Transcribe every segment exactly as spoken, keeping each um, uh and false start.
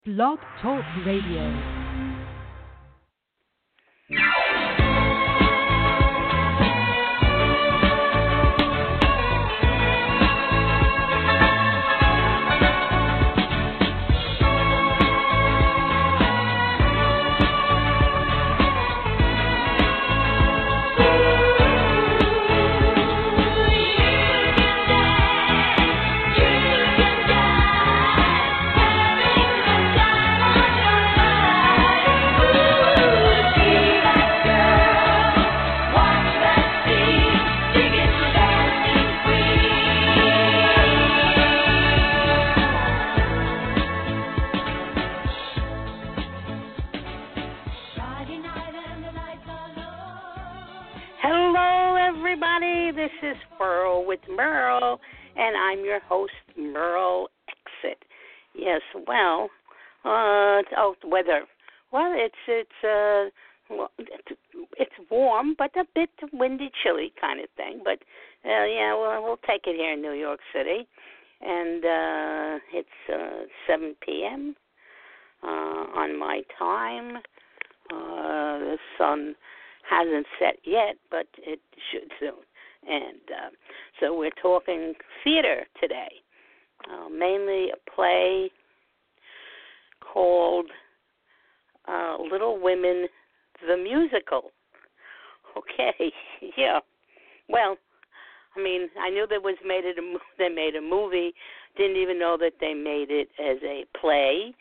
Blog Talk Radio. This is Furl with Merle, and I'm your host, Merle Exit. Yes, well, uh, oh, weather. Well, it's it's uh, well, it's, it's warm, but a bit windy, chilly kind of thing. But uh, yeah, well, we'll take it here in New York City, and uh, it's uh, seven p.m. Uh, on my time. Uh, the sun hasn't set yet, but it should soon. And uh, so we're talking theater today, uh, mainly a play called uh, Little Women, the Musical. Okay, yeah. Well, I mean, I knew there was made it a, they made a movie. Didn't even know that they made it as a play,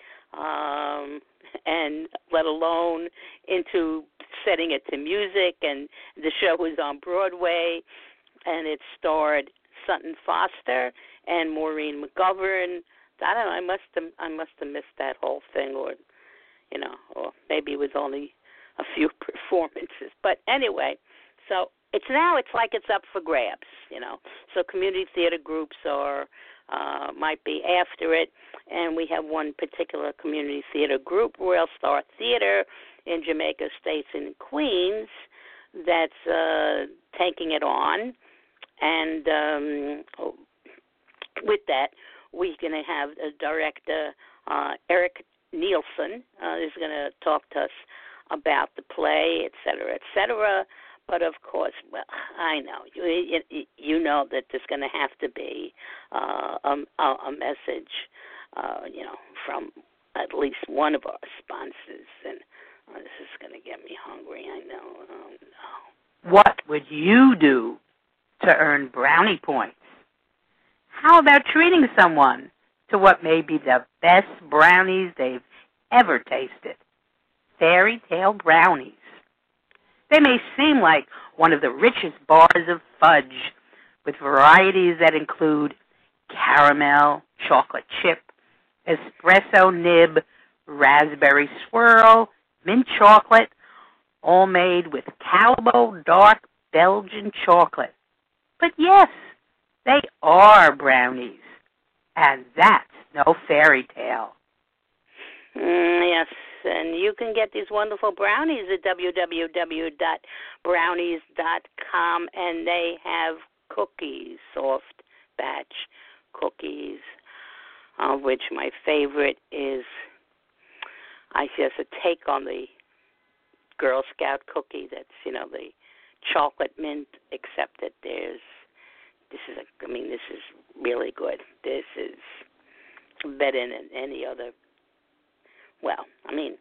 um, and let alone into setting it to music. And the show was on Broadway. And it starred Sutton Foster and Maureen McGovern. I don't know. I must have. I must have missed that whole thing, or you know, or maybe it was only a few performances. But anyway, so it's now. It's like it's up for grabs, you know. So community theater groups are uh, might be after it, and we have one particular community theater group, Royal Star Theater, in Jamaica Estates in Queens, that's uh, taking it on. And um, with that, we're going to have the director, uh, Eric Nielsen, uh, is going to talk to us about the play, et cetera, et cetera. But, of course, well, I know. You, you, you know that there's going to have to be uh, a, a message, uh, you know, from at least one of our sponsors. And oh, this is going to get me hungry, I know. Oh, no. What would you do to earn brownie points? How about treating someone to what may be the best brownies they've ever tasted? Fairy Tale brownies. They may seem like one of the richest bars of fudge, with varieties that include caramel, chocolate chip, espresso nib, raspberry swirl, mint chocolate, all made with Calbo dark Belgian chocolate. But yes, they are brownies, and that's no fairy tale. Mm, yes, and you can get these wonderful brownies at w w w dot brownies dot com, and they have cookies, soft batch cookies, of which my favorite is, I guess, a take on the Girl Scout cookie that's, you know, the chocolate mint, except that there's, this is, a, I mean, this is really good. This is better than any other, well, I mean,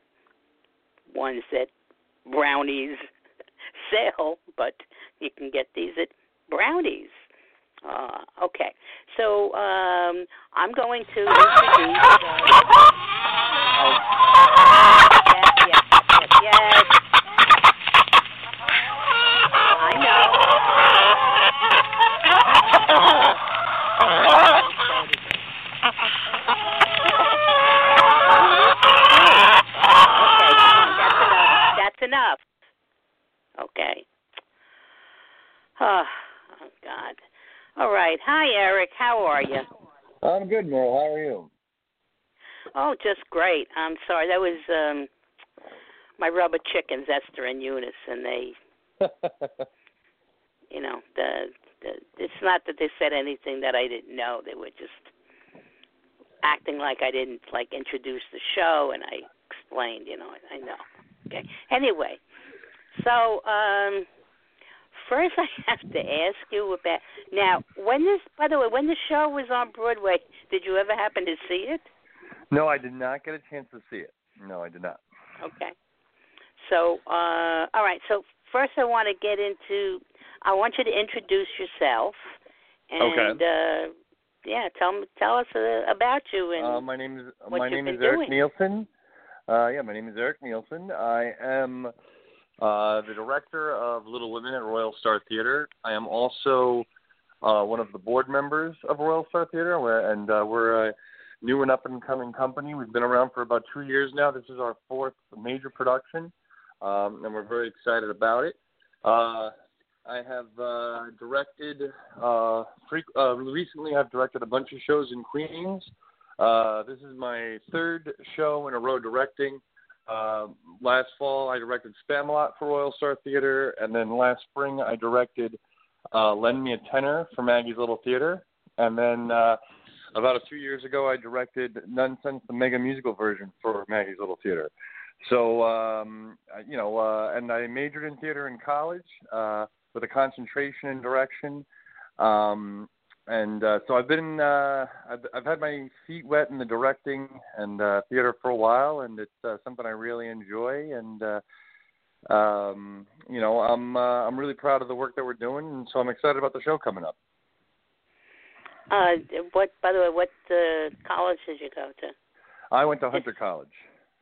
ones that brownies sell, but you can get these at Brownies. Uh, okay, so um, I'm going to introduce, uh, oh, yes, yes, yes, yes. I know. Okay, come on, that's enough. That's enough. Okay. Oh, oh, God. All right. Hi, Eric. How are you? I'm good, Merle. How are you? Oh, just great. I'm sorry. That was um, my rubber chickens, Esther and Eunice, and they, you know, the, the it's not that they said anything that I didn't know. They were just acting like I didn't like introduce the show, and I explained. You know, I know. Okay. Anyway, so um, first I have to ask you about now. When this, by the way, when the show was on Broadway, did you ever happen to see it? No, I did not get a chance to see it. No, I did not. Okay. So, uh, all right. So first, I want to get into. I want you to introduce yourself, and okay. uh, yeah, tell tell us uh, about you and uh, my name is what my you've name been is Eric doing. Nielsen. Uh, yeah, my name is Eric Nielsen. I am uh, the director of Little Women at Royal Star Theater. I am also uh, one of the board members of Royal Star Theater, where, and uh, we're a new and up-and-coming company. We've been around for about two years now. This is our fourth major production, um, and we're very excited about it. Uh, I have uh, directed, uh, freak, uh, recently I've directed a bunch of shows in Queens. Uh, this is my third show in a row directing. Uh, last fall, I directed Spamalot for Royal Star Theater, and then last spring, I directed uh, Lend Me a Tenor for Maggie's Little Theater. And then uh, about a few years ago, I directed Nonsense, the mega musical version for Maggie's Little Theater. So, um, you know, uh, and I majored in theater in college uh, with a concentration in direction. Um, And uh, so I've been, uh, I've, I've had my feet wet in the directing and uh, theater for a while, and it's uh, something I really enjoy. And uh, um, you know, I'm, uh, I'm really proud of the work that we're doing, and so I'm excited about the show coming up. Uh, what, by the way, what uh, college did you go to? I went to Hunter College.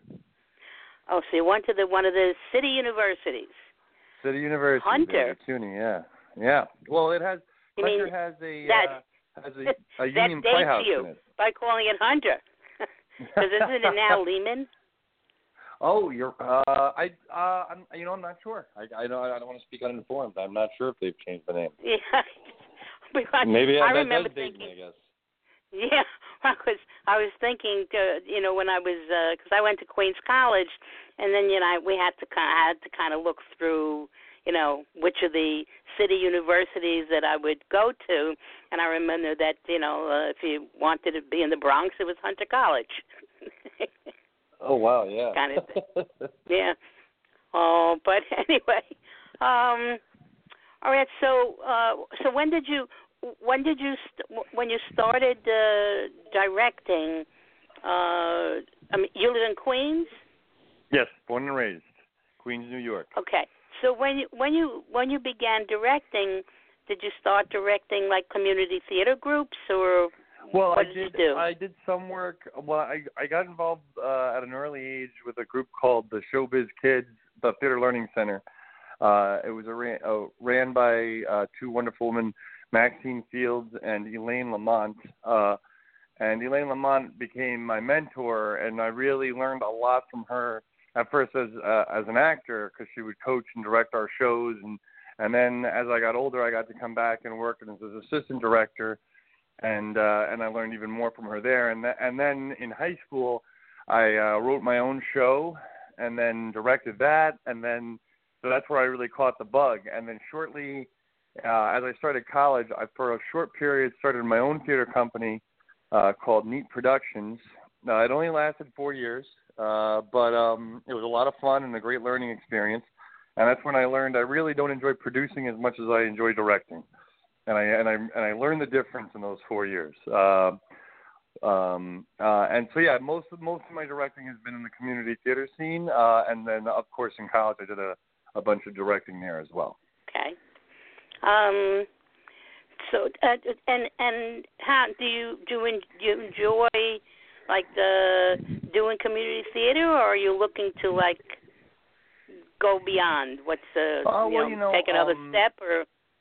Oh, so you went to the one of the city universities. City University. Hunter. CUNY, yeah, yeah. Well, it has. You Hunter mean has a that, uh, has a, a Union that Playhouse dates you in it. by calling it Hunter, because isn't it now Lehman? Oh, you're. Uh, I. Uh, I'm. You know, I'm not sure. I. I don't. I don't want to speak uninformed. I'm not sure if they've changed the name. Yeah. because Maybe I that remember does date thinking. me, I guess. Yeah, I was. I was thinking. To, you know, when I was, because uh, I went to Queens College, and then you know we had to kind of had to kind of look through. You know, which of the city universities that I would go to. And I remember that, you know, uh, if you wanted to be in the Bronx, it was Hunter College. Oh, wow, yeah. kind of, yeah. Oh, but anyway. Um, all right, so uh, so when did you, when did you, st- when you started uh, directing, uh, I mean, you live in Queens? Yes, born and raised, Queens, New York. Okay. So when you when you when you began directing, did you start directing like community theater groups, or well, what I did, did. you do? I did some work. Well, I I got involved uh, at an early age with a group called the Showbiz Kids, the Theater Learning Center. Uh, it was a ran, uh, ran by uh, two wonderful women, Maxine Fields and Elaine Lamont. Uh, and Elaine Lamont became my mentor, and I really learned a lot from her. At first as uh, as an actor, because she would coach and direct our shows, and and then as I got older, I got to come back and work as an assistant director, and uh, and I learned even more from her there. And th- and then in high school, I uh, wrote my own show, and then directed that, and then so that's where I really caught the bug. And then shortly, uh, as I started college, I for a short period started my own theater company uh, called Neat Productions. Uh, it only lasted four years. Uh, but um, it was a lot of fun and a great learning experience, and that's when I learned I really don't enjoy producing as much as I enjoy directing, and I and I and I learned the difference in those four years. Uh, um, uh, and so yeah, most of most of my directing has been in the community theater scene, uh, and then of course in college I did a, a bunch of directing there as well. Okay. Um. So uh, and and how do you do you, do you enjoy? Like the doing community theater, or are you looking to like go beyond? What's the uh, uh, you, well, know, you know take another um, step, or?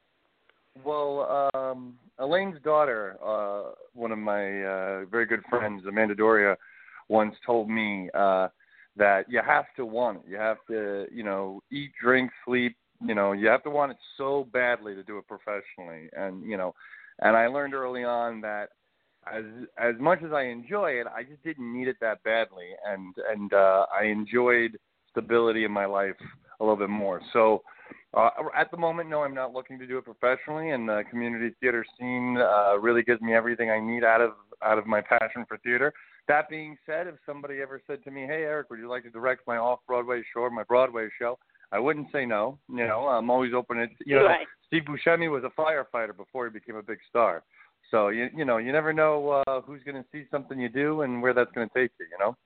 Well, um, Elaine's daughter, uh, one of my uh, very good friends, Amanda Doria, once told me uh, that you have to want it. You have to, you know, eat, drink, sleep. You know, you have to want it so badly to do it professionally, and you know, and I learned early on that. As as much as I enjoy it, I just didn't need it that badly, and and uh, I enjoyed stability in my life a little bit more. So Uh, at the moment, no, I'm not looking to do it professionally, and the community theater scene uh, really gives me everything I need out of out of my passion for theater. That being said, if somebody ever said to me, "Hey, Eric, would you like to direct my off-Broadway show or my Broadway show?" I wouldn't say no. You know, I'm always open to, you know, right. Steve Buscemi was a firefighter before he became a big star. So, you you know, you never know uh, who's going to see something you do and where that's going to take you, you know?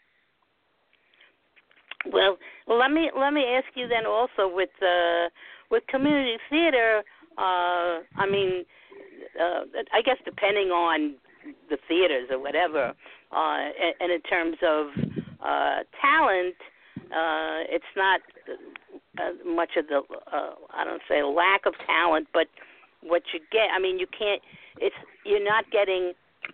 Well, let me let me ask you then also with uh, with community theater. Uh, I mean, uh, I guess depending on the theaters or whatever, uh, and, and in terms of uh, talent, uh, it's not uh, much of the uh, I don't say lack of talent, but what you get. I mean, you can't. It's you're not getting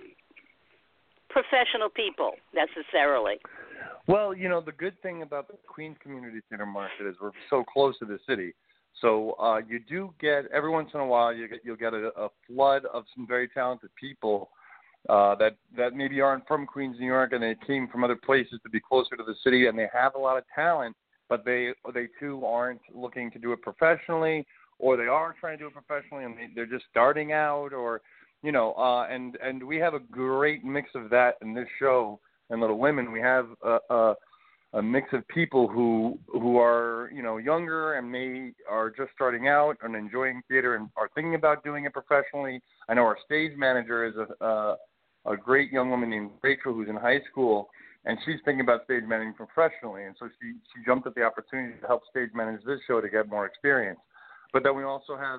professional people necessarily. Well, you know, the good thing about the Queens Community Theater market is we're so close to the city. So uh, you do get, every once in a while, you get, you'll get a, a flood of some very talented people uh, that, that maybe aren't from Queens, New York, and they came from other places to be closer to the city, and they have a lot of talent, but they, they too aren't looking to do it professionally, or they are trying to do it professionally, and they, they're just starting out, or, you know, uh, and, and we have a great mix of that in this show. And Little Women, we have a, a, a mix of people who who are, you know, younger and may are just starting out and enjoying theater and are thinking about doing it professionally. I know our stage manager is a a, a great young woman named Rachel who's in high school, and she's thinking about stage managing professionally. And so she, she jumped at the opportunity to help stage manage this show to get more experience. But then we also have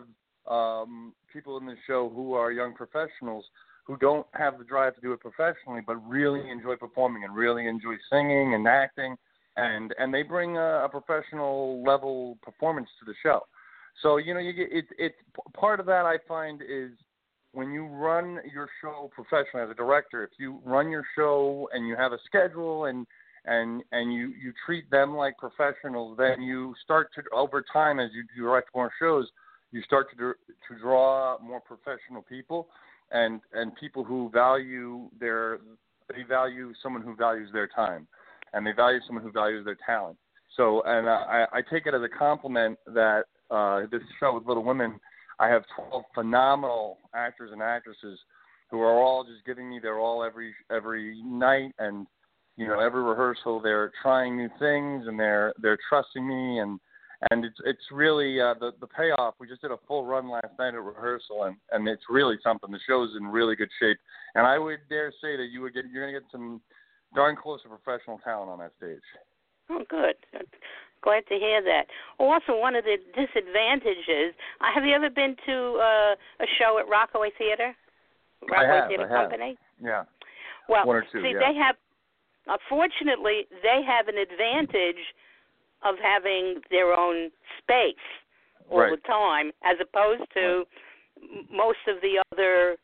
um, people in the show who are young professionals who don't have the drive to do it professionally, but really enjoy performing and really enjoy singing and acting, and and they bring a, a professional level performance to the show. So you know, you get it. It part of that I find is when you run your show professionally as a director. If you run your show and you have a schedule and and and you you treat them like professionals, then you start to over time as you direct more shows, you start to to draw more professional people. And and people who value their, they value someone who values their time, and they value someone who values their talent. So, and I, I take it as a compliment that uh, this show with Little Women, I have twelve phenomenal actors and actresses who are all just giving me their all every every night, and you know every rehearsal they're trying new things and they're they're trusting me and. And it's it's really uh, the the payoff. We just did a full run last night at rehearsal, and, and it's really something. The show's in really good shape, and I would dare say that you would get you're going to get some darn close to professional talent on that stage. Oh, good. Glad to hear that. Also, one of the disadvantages. Uh, have you ever been to uh, a show at Rockaway Theater? Rockaway I have, Theater I have. Company. Yeah. Well, one or two. see, yeah. they have. Unfortunately, they have an advantage of having their own space all right. the time, as opposed to right. most of the other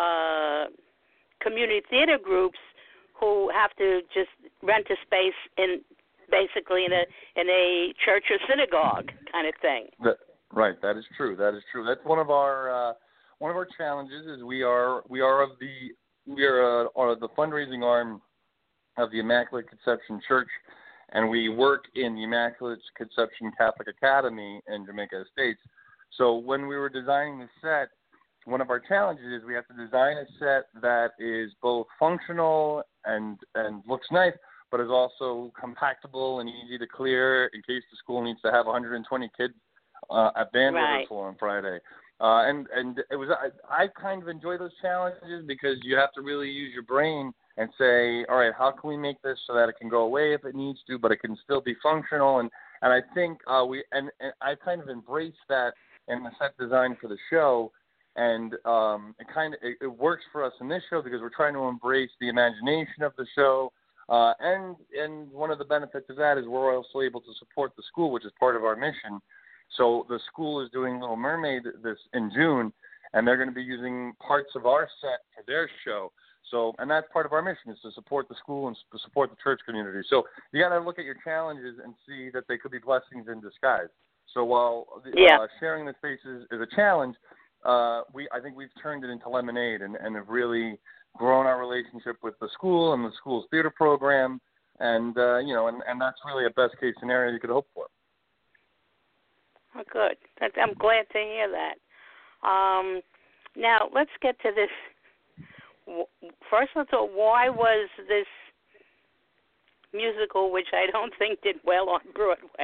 uh, community theater groups who have to just rent a space in basically in a in a church or synagogue kind of thing. That, right, that is true. That is true. That's one of our uh, one of our challenges. Is we are we are of the we are, uh, are the fundraising arm of the Immaculate Conception Church. And we work in the Immaculate Conception Catholic Academy in Jamaica Estates. So when we were designing the set, one of our challenges is we have to design a set that is both functional and and looks nice, but is also compactable and easy to clear in case the school needs to have one hundred twenty kids uh, at band right. rehearsal on Friday. Uh, and and it was I, I kind of enjoy those challenges because you have to really use your brain and say, all right, how can we make this so that it can go away if it needs to, but it can still be functional? And, and I think uh, we and, and I kind of embraced that in the set design for the show, and um, it kind of it, it works for us in this show because we're trying to embrace the imagination of the show, uh, and and one of the benefits of that is we're also able to support the school, which is part of our mission. So the school is doing Little Mermaid this in June, and they're going to be using parts of our set for their show. So, and that's part of our mission is to support the school and to support the church community. So you got to look at your challenges and see that they could be blessings in disguise. So while yeah. uh, sharing the space is, is a challenge, uh, we I think we've turned it into lemonade and, and have really grown our relationship with the school and the school's theater program. And, uh, you know, and, and that's really a best case scenario you could hope for. Oh, good. That, I'm glad to hear that. Um, now let's get to this. First, let's talk. Why was this musical, which I don't think did well on Broadway?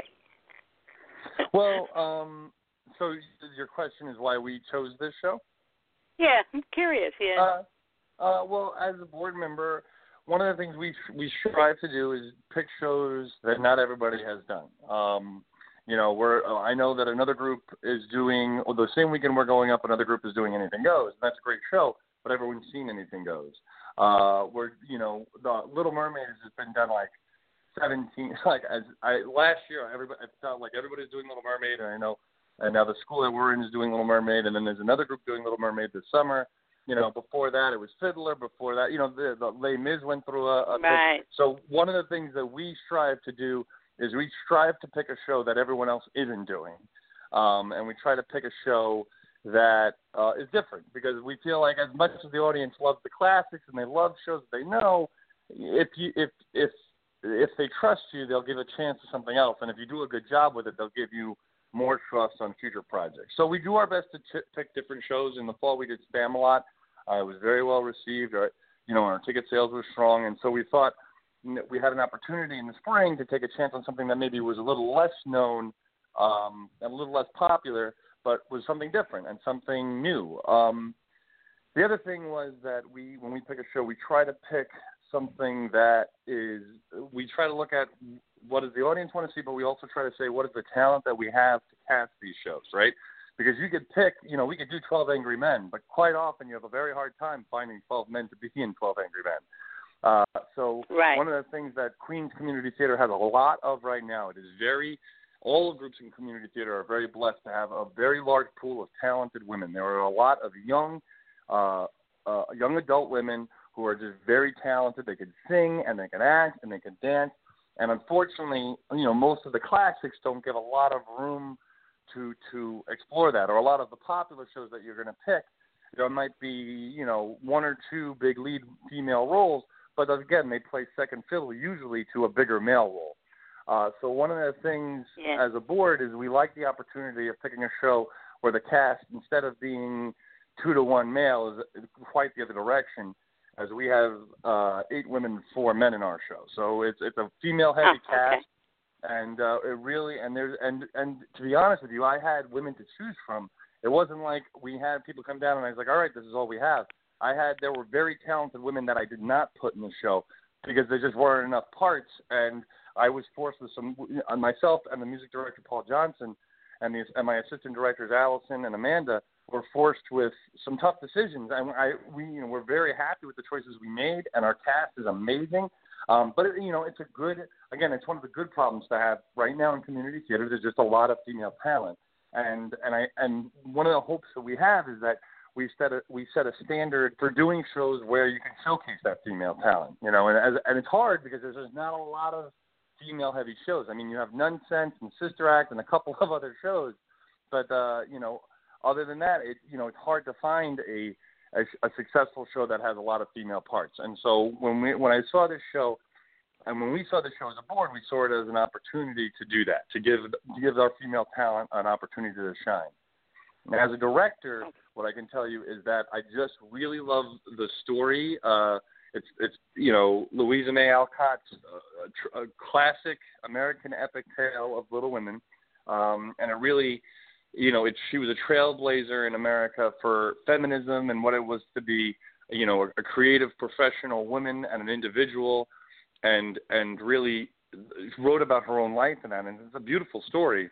Well, um, so your question is why we chose this show? Yeah, I'm curious. Yeah. Uh, uh, well, as a board member, one of the things we we strive to do is pick shows that not everybody has done. Um, you know, we're I know that another group is doing well, the same weekend we're going up. Another group is doing Anything Goes, and that's a great show. But everyone's seen Anything Goes. Uh, we're you know, the Little Mermaid has been done like seventeen. Like as I last year, everybody it felt like everybody's doing Little Mermaid, and I know. And now the school that we're in is doing Little Mermaid, and then there's another group doing Little Mermaid this summer. You know, before that it was Fiddler. Before that, you know, the, the Les Mis went through a, a right. thing. So one of the things that we strive to do is we strive to pick a show that everyone else isn't doing, um, and we try to pick a show that uh, is different because we feel like as much as the audience loves the classics and they love shows that they know, if you if if if they trust you, they'll give a chance to something else, and if you do a good job with it, they'll give you more trust on future projects. So we do our best to ch- pick different shows. In the fall, we did Spamalot. Uh, it was very well received. Our, you know, our ticket sales were strong, and so we thought we had an opportunity in the spring to take a chance on something that maybe was a little less known um, and a little less popular, but was something different and something new. Um, the other thing was that we, when we pick a show, we try to pick something that is, we try to look at what does the audience want to see, but we also try to say what is the talent that we have to cast these shows, right? Because you could pick, you know, we could do twelve Angry Men, but quite often you have a very hard time finding twelve men to be in twelve Angry Men. Uh, so right. One of the things that Queens Community Theater has a lot of right now, it is very, all the groups in community theater are very blessed to have a very large pool of talented women. There are a lot of young, uh, uh, young adult women who are just very talented. They can sing and they can act and they can dance. And unfortunately, you know, most of the classics don't give a lot of room to to explore that. Or a lot of the popular shows that you're going to pick, there might be, you know, one or two big lead female roles, but again, they play second fiddle usually to a bigger male role. Uh, so one of the things yeah. as a board is we like the opportunity of picking a show where the cast, instead of being two to one male, is quite the other direction. As we have uh, eight women and four men in our show, so it's it's a female heavy oh, okay. cast, and uh, it really and there's and and to be honest with you, I had women to choose from. It wasn't like we had people come down and I was like, all right, this is all we have. I had there were very talented women that I did not put in the show because there just weren't enough parts, and I was forced with some on myself and the music director Paul Johnson, and the and my assistant directors Allison and Amanda. We're forced with some tough decisions, and I, we, you know, we're very happy with the choices we made, and our cast is amazing. Um, but it, you know, it's a good, again, it's one of the good problems to have right now in community theater. There's just a lot of female talent, and and I and one of the hopes that we have is that we set a we set a standard for doing shows where you can showcase that female talent. You know, and as, and it's hard because there's just not a lot of female heavy shows. I mean, you have Nonsense and Sister Act and a couple of other shows, but uh, you know. Other than that, it you know it's hard to find a, a a successful show that has a lot of female parts. And so when we when I saw this show, and when we saw this show as a board, we saw it as an opportunity to do that, to give to give our female talent an opportunity to shine. And as a director, what I can tell you is that I just really love the story. Uh, it's it's you know Louisa May Alcott's uh, a, a classic American epic tale of Little Women, um, and it really. You know, it, she was a trailblazer in America for feminism and what it was to be, you know, a, a creative professional woman and an individual, and and really wrote about her own life in that. And it's a beautiful story.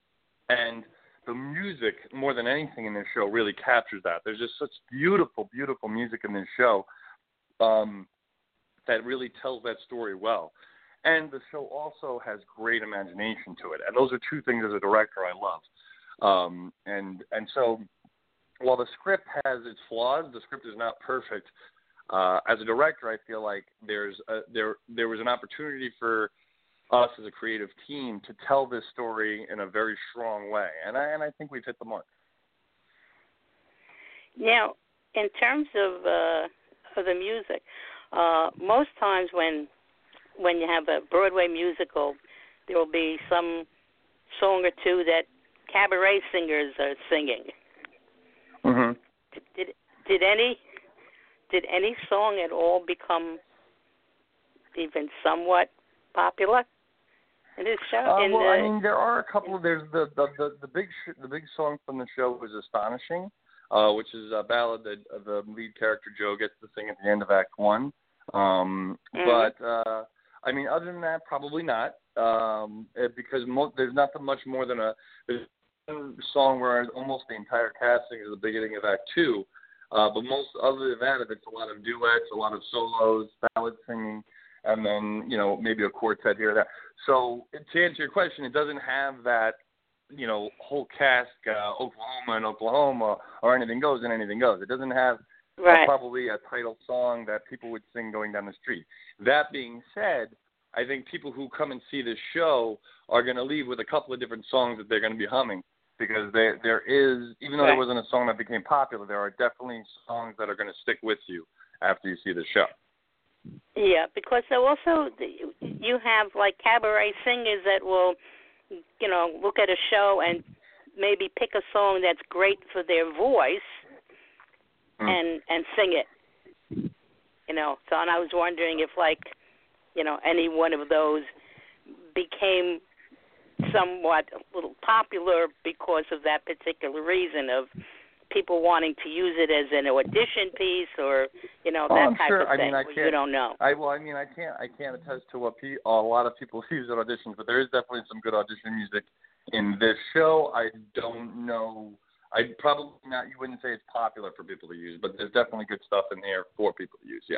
And the music, more than anything in this show, really captures that. There's just such beautiful, beautiful music in this show um, that really tells that story well. And the show also has great imagination to it. And those are two things as a director I love. Um, and and so while the script has its flaws, the script is not perfect. Uh, as a director, I feel like there's a, there there was an opportunity for us as a creative team to tell this story in a very strong way, and I and I think we've hit the mark. Now, in terms of uh, of the music, uh, most times when when you have a Broadway musical, there will be some song or two that cabaret singers are singing. Mhm. Did, did did any did any song at all become even somewhat popular in this show? Uh, in well, the, I mean, there are a couple. Of, there's the the the, the big sh- the big song from the show was "Astonishing," uh, which is a ballad that uh, the lead character Joe gets to sing at the end of Act One. Um, mm-hmm. But uh, I mean, other than that, probably not, um, it, because mo- there's not much more than a, there's a song where almost the entire cast sings at the beginning of Act Two. Uh, but most other than that, it's a lot of duets, a lot of solos, ballad singing, and then, you know, maybe a quartet here or there. So to answer your question, it doesn't have that, you know, whole cast, uh, Oklahoma and Oklahoma, or Anything Goes and Anything Goes. It doesn't have right. uh, probably a title song that people would sing going down the street. That being said, I think people who come and see this show are going to leave with a couple of different songs that they're going to be humming, because there there is, even though right. there wasn't a song that became popular, there are definitely songs that are going to stick with you after you see the show. Yeah, because there also you have like cabaret singers that will, you know, look at a show and maybe pick a song that's great for their voice mm. and and sing it. You know, so and I was wondering if like, you know, any one of those became somewhat a little popular because of that particular reason of people wanting to use it as an audition piece, or you know oh, that I'm type sure. of I thing. mean, I where can't, you don't know. I well, I mean, I can't, I can't attest to what pe- a lot of people use at auditions, but there is definitely some good audition music in this show. I don't know. I probably not. You wouldn't say it's popular for people to use, but there's definitely good stuff in there for people to use. Yes.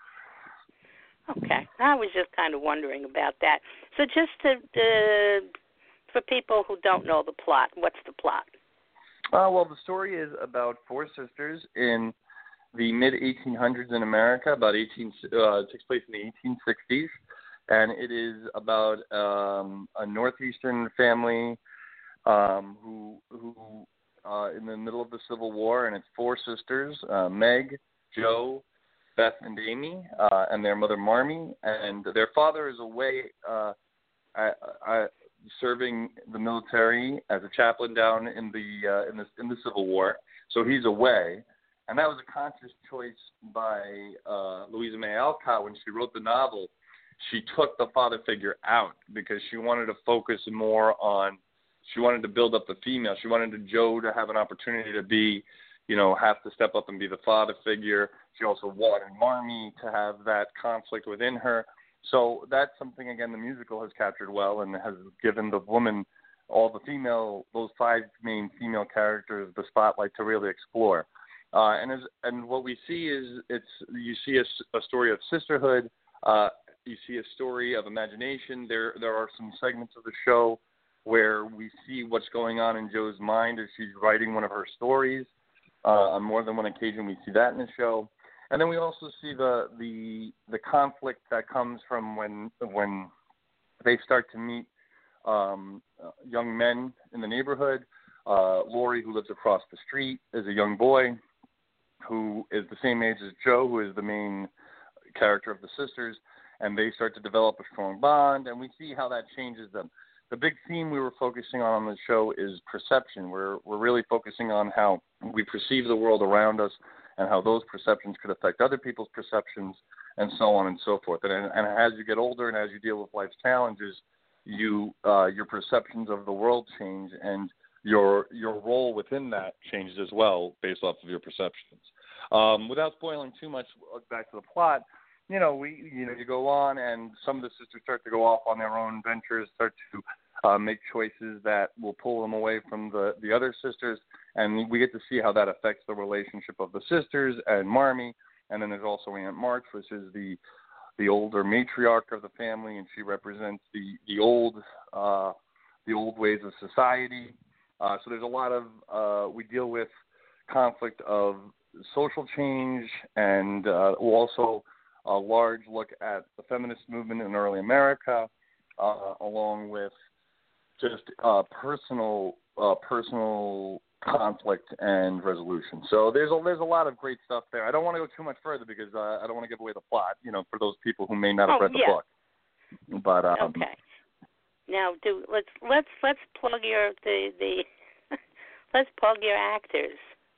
Okay, I was just kind of wondering about that. So, just to uh, for people who don't know the plot, what's the plot? Uh, well, the story is about four sisters in the mid eighteen hundreds in America. About eighteen uh, it takes place in the eighteen sixties, and it is about um, a northeastern family um, who who uh, in the middle of the Civil War, and it's four sisters: uh, Meg, Jo, Beth, and Amy, uh, and their mother Marmee, and their father is away. Uh, I, I, serving the military as a chaplain down in the uh, in the in the Civil War, so he's away, and that was a conscious choice by uh, Louisa May Alcott when she wrote the novel. She took the father figure out because she wanted to focus more on. She wanted to build up the female. She wanted Jo to have an opportunity to be, you know, have to step up and be the father figure. She also wanted Marmee to have that conflict within her. So that's something, again, the musical has captured well and has given the woman, all the female, those five main female characters, the spotlight to really explore. Uh, and as, and what we see is it's you see a, a story of sisterhood. Uh, you see a story of imagination. There there are some segments of the show where we see what's going on in Jo's mind as she's writing one of her stories. Uh, on more than one occasion, we see that in the show. And then we also see the the the conflict that comes from when when they start to meet um, uh, young men in the neighborhood. Uh, Laurie, who lives across the street, is a young boy who is the same age as Jo, who is the main character of the sisters, and they start to develop a strong bond, and we see how that changes them. The big theme we were focusing on on the show is perception. We're we're really focusing on how we perceive the world around us, and how those perceptions could affect other people's perceptions, and so on and so forth. And, and as you get older and as you deal with life's challenges, you uh, your perceptions of the world change, and your your role within that changes as well based off of your perceptions. Um, without spoiling too much, back to the plot, you know, we you know you go on, and some of the sisters start to go off on their own ventures, start to uh, make choices that will pull them away from the, the other sisters. And we get to see how that affects the relationship of the sisters and Marmee. And then there's also Aunt March, which is the the older matriarch of the family, and she represents the the old uh, the old ways of society. Uh, so there's a lot of uh, we deal with conflict of social change, and uh, also a large look at the feminist movement in early America, uh, along with just uh, personal uh, personal. conflict and resolution. So there's a there's a lot of great stuff there. I don't want to go too much further because uh, I don't want to give away the plot, you know, for those people who may not have oh, read the yeah. book. But um, okay. Now, do let's let's let's plug your the the let's plug your actors.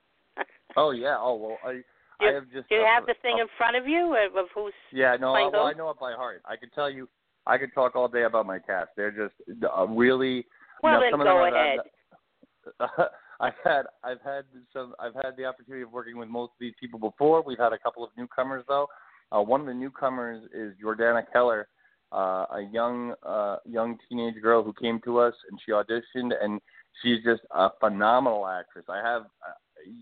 Oh yeah. Oh well, I Do, I have just. do you uh, have the thing uh, in front of you of, of who's Yeah, no, I, playing well, who? I know it by heart. I could tell you, I could talk all day about my cast. They're just uh, really. Well, now, then some of go them I've ahead. Had, I've had, I've had some, I've had the opportunity of working with most of these people before. We've had a couple of newcomers though. Uh, one of the newcomers is Jordana Keller, uh, a young, uh, young teenage girl who came to us and she auditioned, and she's just a phenomenal actress. I have uh,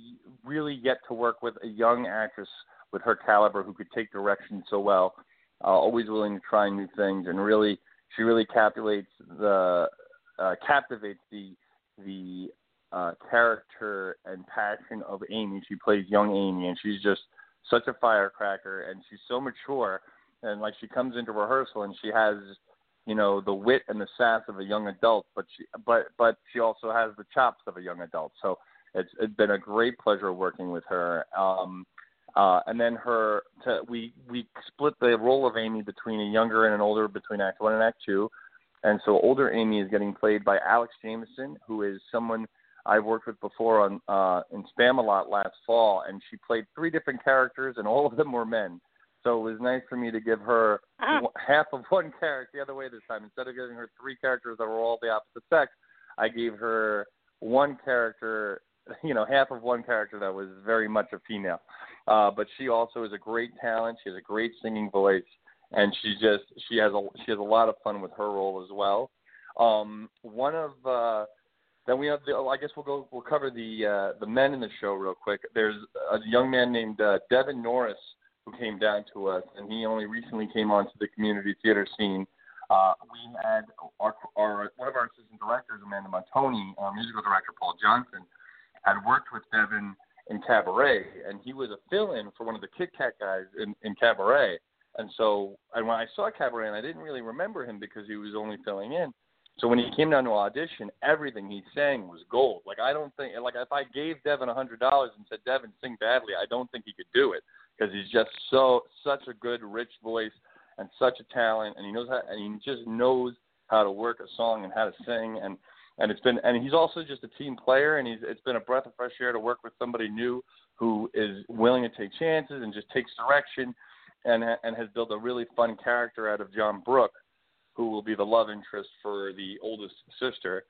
really yet to work with a young actress with her caliber who could take direction so well, uh, always willing to try new things, and really, she really captivates the, uh, captivates the, the uh, character and passion of Amy. She plays young Amy, and she's just such a firecracker, and she's so mature, and like she comes into rehearsal and she has, you know, the wit and the sass of a young adult, but she, but, but she also has the chops of a young adult. So it's, it's been a great pleasure working with her. Um, Uh, and then her, to, we we split the role of Amy between a younger and an older, between Act One and Act Two, and so older Amy is getting played by Alex Jameson, who is someone I've worked with before on uh, in Spam-A-Lot last fall, and she played three different characters, and all of them were men. So it was nice for me to give her Oh. half of one character the other way this time. Instead of giving her three characters that were all the opposite sex, I gave her one character, you know, half of one character that was very much a female. Uh, but she also is a great talent. She has a great singing voice, and she just she has a she has a lot of fun with her role as well. Um, one of uh, then we have the, I guess we'll go we'll cover the uh, the men in the show real quick. There's a young man named uh, Devin Norris who came down to us, and he only recently came onto the community theater scene. Uh, we had our, our one of our assistant directors, Amanda Montoni, our musical director Paul Johnson, had worked with Devin in Cabaret, and he was a fill-in for one of the Kit Kat guys in, in Cabaret. And so, and when I saw Cabaret, and I didn't really remember him because he was only filling in. So when he came down to audition, everything he sang was gold. Like I don't think, like if I gave Devin a hundred dollars and said, Devin, sing badly, I don't think he could do it because he's just so such a good, rich voice and such a talent, and he knows how, and he just knows how to work a song and how to sing. And And it's been, and he's also just a team player, and he's, it's been a breath of fresh air to work with somebody new who is willing to take chances and just takes direction, and and has built a really fun character out of John Brooke, who will be the love interest for the oldest sister.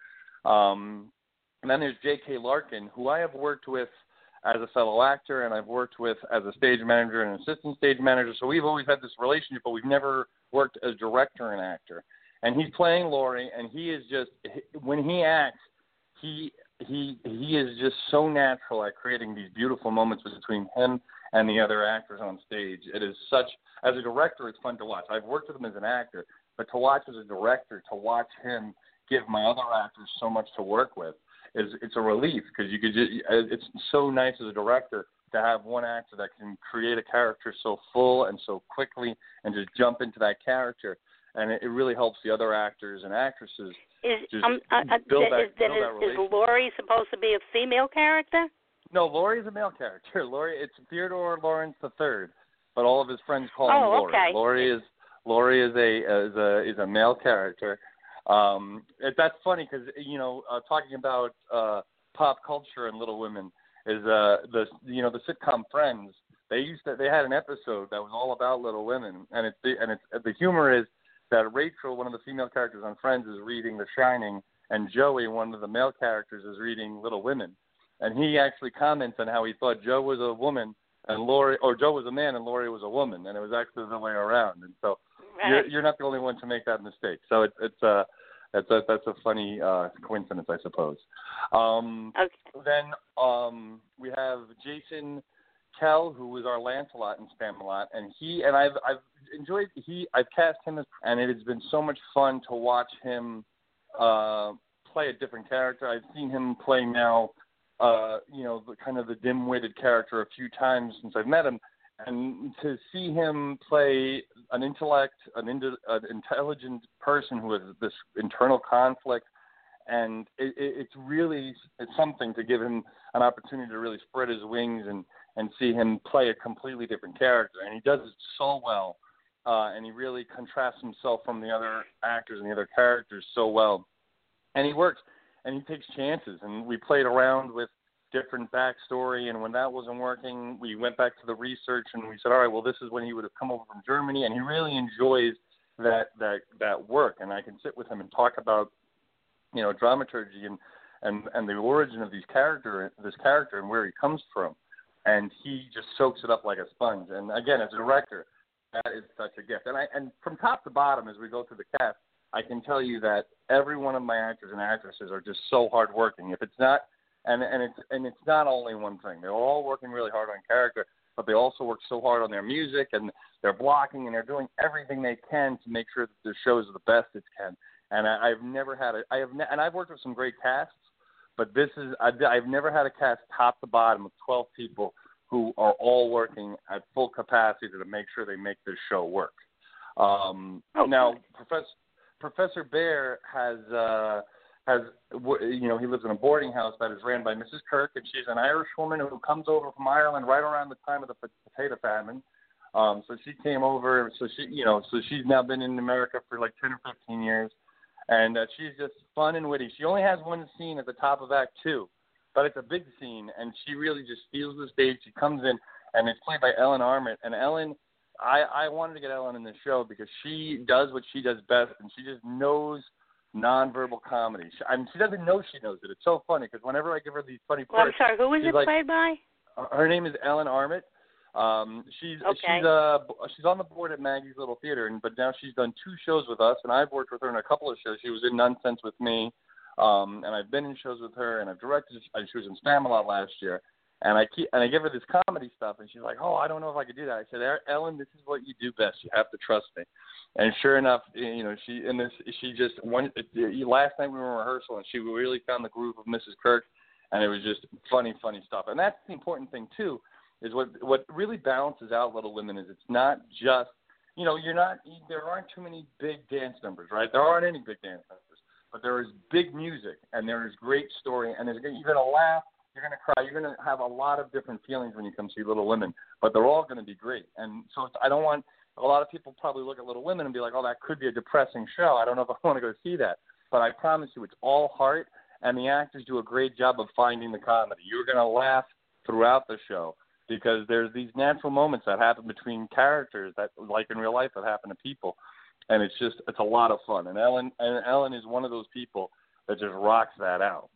Um, and then there's J K Larkin, who I have worked with as a fellow actor, and I've worked with as a stage manager and assistant stage manager. So we've always had this relationship, but we've never worked as director and actor. And he's playing Laurie, and he is just, when he acts, he he he is just so natural at creating these beautiful moments between him and the other actors on stage. It is such, as a director, it's fun to watch. I've worked with him as an actor, but to watch as a director, to watch him give my other actors so much to work with, is it's a relief because you could just, it's so nice as a director to have one actor that can create a character so full and so quickly and just jump into that character. And it, it really helps the other actors and actresses Is just um uh, uh, build that, is, then build that is, is relationship. Laurie supposed to be a female character? No, Laurie is a male character. Laurie, it's Theodore Lawrence the Third, but all of his friends call him Oh, Laurie. okay. Laurie is Laurie is a is a is a male character. Um, it, that's funny because you know uh, talking about uh, pop culture and Little Women is uh, the you know the sitcom Friends. They used to they had an episode that was all about Little Women, and it's the, and it's the humor is that Rachel, one of the female characters on Friends, is reading The Shining, and Joey, one of the male characters, is reading Little Women. And he actually comments on how he thought Joe was a woman and Laurie, or Joe was a man and Laurie was a woman, and it was actually the way around. And so Right. you're, you're not the only one to make that mistake. So it, it's a that's a that's a funny uh, coincidence, I suppose. Um, Okay. then um, we have Jason Kell, who was our Lancelot in Spam-A-Lot, and he and I've I've enjoyed he I've cast him as, and it has been so much fun to watch him uh, play a different character. I've seen him play now, uh, you know, the, kind of the dim-witted character a few times since I've met him, and to see him play an intellect, an, ind- an intelligent person who has this internal conflict. And it, it, it's really it's something to give him an opportunity to really spread his wings and, and see him play a completely different character. And he does it so well. Uh, and he really contrasts himself from the other actors and the other characters so well. And he works and he takes chances. And we played around with different backstory, and when that wasn't working, we went back to the research, and we said, all right, well, this is when he would have come over from Germany, and he really enjoys that that that work. And I can sit with him and talk about, you know, dramaturgy and and and the origin of these character this character and where he comes from, and he just soaks it up like a sponge. And again, as a director, that is such a gift. And I and from top to bottom, as we go through the cast, I can tell you that every one of my actors and actresses are just so hardworking. If it's not, and and it's and it's not only one thing. They're all working really hard on character, but they also work so hard on their music, and they're blocking, and they're doing everything they can to make sure that the show is the best it can. And I, I've never had a, I have, ne- and I've worked with some great casts, but this is, I've, I've never had a cast top to bottom of twelve people who are all working at full capacity to make sure they make this show work. Um, okay. Now, Professor Professor Bear has, uh, has, you know, he lives in a boarding house that is ran by Missus Kirk, and she's an Irish woman who comes over from Ireland right around the time of the potato famine. Um, so she came over, so she, you know, so she's now been in America for like ten or fifteen years. And uh, she's just fun and witty. She only has one scene at the top of Act Two, but it's a big scene, and she really just steals the stage. She comes in, and it's played by Ellen Armit. And Ellen, I, I wanted to get Ellen in the show because she does what she does best, and she just knows nonverbal comedy. She, I mean, she doesn't know she knows it. It's so funny because whenever I give her these funny well, parts, I'm sorry, who was it like, played by? Her name is Ellen Armit. Um, she's okay. she's uh she's on the board at Maggie's Little Theater, and but now she's done two shows with us, and I've worked with her in a couple of shows. She was in Nonsense with me, um, and I've been in shows with her, and I've directed. She was in Spamalot last year, and I keep and I give her this comedy stuff, and she's like, "Oh, I don't know if I could do that." I said, "Ellen, this is what you do best. You have to trust me." And sure enough, you know, she and this she just one last night we were in rehearsal, and she really found the groove of Missus Kirk, and it was just funny, funny stuff. And that's the important thing too. Is what what really balances out Little Women is it's not just, you know, you're not, there aren't too many big dance numbers, right? There aren't any big dance numbers, but there is big music, and there is great story, and there's, you're going to laugh, you're going to cry, you're going to have a lot of different feelings when you come see Little Women, but they're all going to be great. And so it's, I don't want, a lot of people probably look at Little Women and be like, oh, that could be a depressing show. I don't know if I want to go see that, but I promise you it's all heart, and the actors do a great job of finding the comedy. You're going to laugh throughout the show, because there's these natural moments that happen between characters that, like in real life, that happen to people, and it's just it's a lot of fun. And Ellen and Ellen is one of those people that just rocks that out.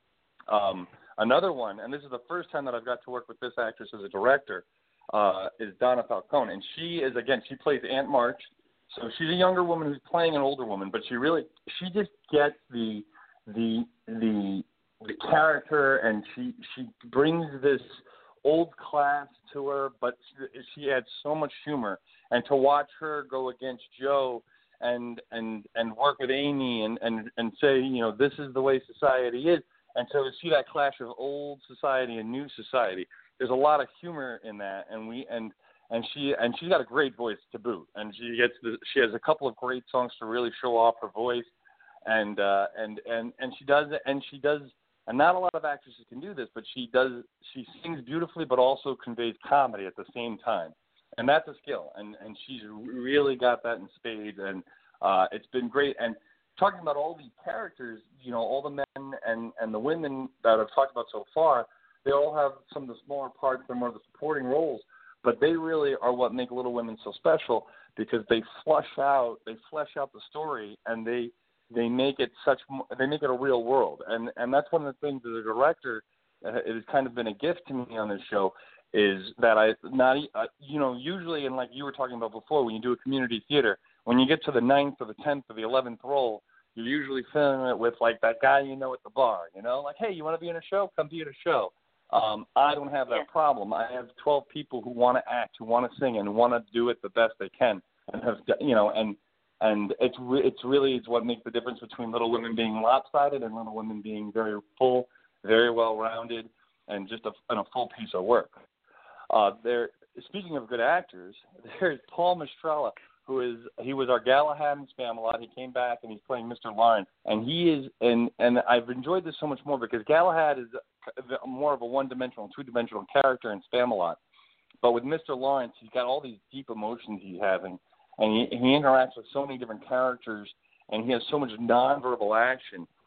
Um, another one, and this is the first time that I've got to work with this actress as a director, uh, is Donna Falcone, and she is again she plays Aunt March, so she's a younger woman who's playing an older woman, but she really she just gets the the the the character, and she she brings this old class to her, but she had so much humor. And to watch her go against Joe and and and work with Amy and, and, and say, you know, this is the way society is, and so to see that clash of old society and new society, there's a lot of humor in that. And we and and she and she's got a great voice to boot, and she gets the, she has a couple of great songs to really show off her voice, and uh, and and and she does and she does. And not a lot of actresses can do this, but she does. She sings beautifully, but also conveys comedy at the same time, and that's a skill. And and she's really got that in spades, and uh, it's been great. And talking about all these characters, you know, all the men and and the women that I've talked about so far, they all have some of the smaller parts. They're more of the supporting roles, but they really are what make Little Women so special because they flush out, they flesh out the story, and they. They make it such. They make it a real world, and and that's one of the things as a director. Uh, it has kind of been a gift to me on this show, is that I not uh, you know usually, and like you were talking about before, when you do a community theater, when you get to the ninth or the tenth or the eleventh role, you're usually filling it with like that guy you know at the bar, you know, like, hey, you want to be in a show? Come be in a show. Um, I don't have that yeah. problem. I have twelve people who want to act, who want to sing, and want to do it the best they can, and have you know and. And it's re- it's really it's what makes the difference between Little Women being lopsided and Little Women being very full, very well-rounded, and just a, and a full piece of work. Uh, there, speaking of good actors, there's Paul Mistrella, who is he was our Galahad in Spamalot. He came back and he's playing Mister Lawrence, and he is and and I've enjoyed this so much more because Galahad is more of a one-dimensional, two-dimensional character in Spamalot, but with Mister Lawrence, he's got all these deep emotions he's having. And he, he interacts with so many different characters, and he has so much nonverbal action.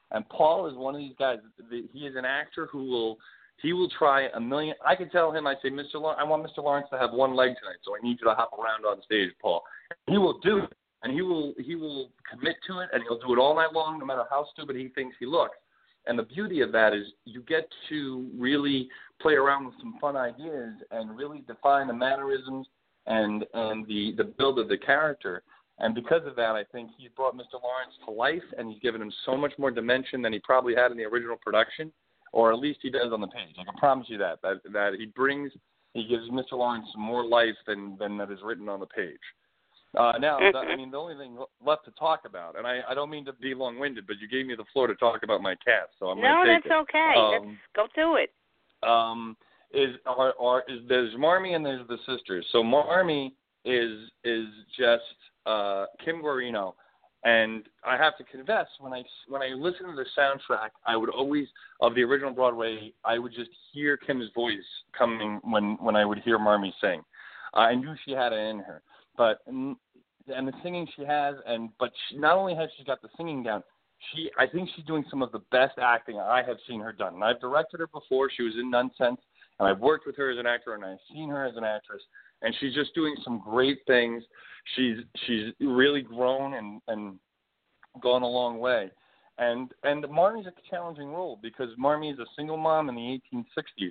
And Paul is one of these guys. He is an actor who will he will try a million. I can tell him, I say, Mister Lawrence, I want Mister Lawrence to have one leg tonight, so I need you to hop around on stage, Paul. He will do it, and he will he will commit to it, and he'll do it all night long, no matter how stupid he thinks he looks. And the beauty of that is you get to really play around with some fun ideas and really define the mannerisms and and the, the build of the character. And because of that, I think he's brought Mister Lawrence to life, and he's given him so much more dimension than he probably had in the original production, or at least he does on the page. I can promise you that, that, that he brings, he gives Mister Lawrence more life than, than that is written on the page. Uh, now, the, I mean, the only thing left to talk about, and I, I don't mean to be long-winded, but you gave me the floor to talk about my cats, so I'm no, going to take it. No, that's okay. Um, Let's go to it. Um, is are, are is there's Marmee and there's the sisters. So Marmee is is just uh, Kim Guarino, and I have to confess, when I when I listen to the soundtrack, I would always of the original Broadway, I would just hear Kim's voice coming when, when I would hear Marmee sing. Uh, I knew she had it in her, but and the singing she has, and but she, not only has she got the singing down, she I think she's doing some of the best acting I have seen her done. And I've directed her before. She was in Nonsense, and I've worked with her as an actor, and I've seen her as an actress, and she's just doing some great things. She's she's really grown and, and gone a long way. And and Marmee's a challenging role because Marmee is a single mom in the eighteen sixties,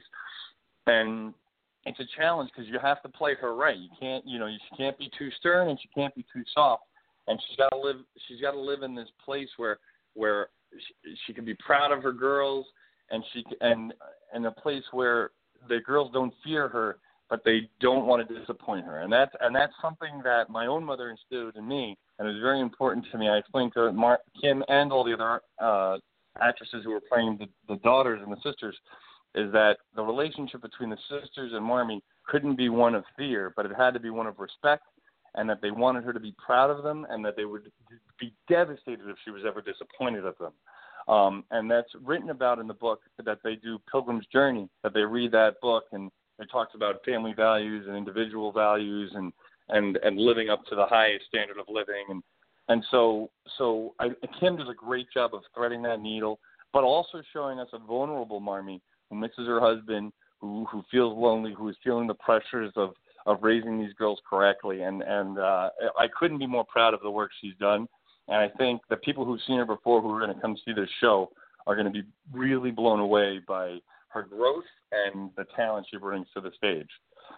and it's a challenge because you have to play her right. You can't, you know, she can't be too stern and she can't be too soft, and she's got to live. She's got to live in this place where where she, she can be proud of her girls, and she and and a place where the girls don't fear her, but they don't want to disappoint her. And that's and that's something that my own mother instilled in me, and it was very important to me. I explained to Mar- Kim and all the other uh, actresses who were playing the, the daughters and the sisters, is that the relationship between the sisters and Marmee couldn't be one of fear, but it had to be one of respect, and that they wanted her to be proud of them, and that they would be devastated if she was ever disappointed of them. Um, and that's written about in the book, that they do Pilgrim's Journey, that they read that book, and it talks about family values and individual values and, and, and living up to the highest standard of living. And, and so so I, Kim does a great job of threading that needle, but also showing us a vulnerable Marmee who misses her husband, who, who feels lonely, who is feeling the pressures of, of raising these girls correctly. And, and uh, I couldn't be more proud of the work she's done. And I think the people who've seen her before who are going to come see this show are going to be really blown away by her growth and the talent she brings to the stage.